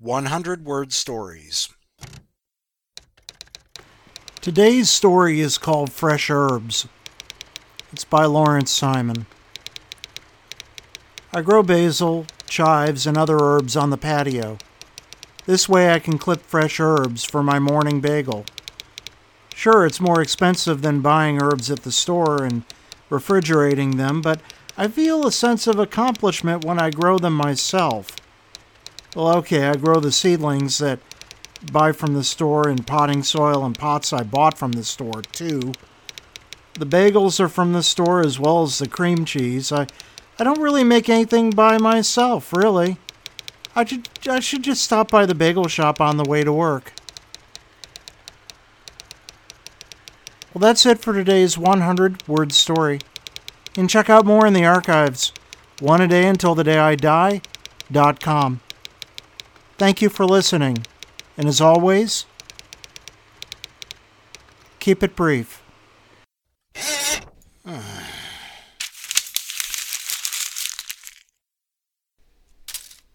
100-word stories. Today's story is called Fresh Herbs. It's by Lawrence Simon. I grow basil, chives, and other herbs on the patio. This way I can clip fresh herbs for my morning bagel. Sure, it's more expensive than buying herbs at the store and refrigerating them, but I feel a sense of accomplishment when I grow them myself. Well, okay, I grow the seedlings that buy from the store in potting soil and pots I bought from the store, too. The bagels are from the store as well as the cream cheese. I don't really make anything by myself, really. I should just stop by the bagel shop on the way to work. Well, that's it for today's 100-word story. You can check out more in the archives. oneadayuntilthedayidie.com. Thank you for listening. And as always, keep it brief.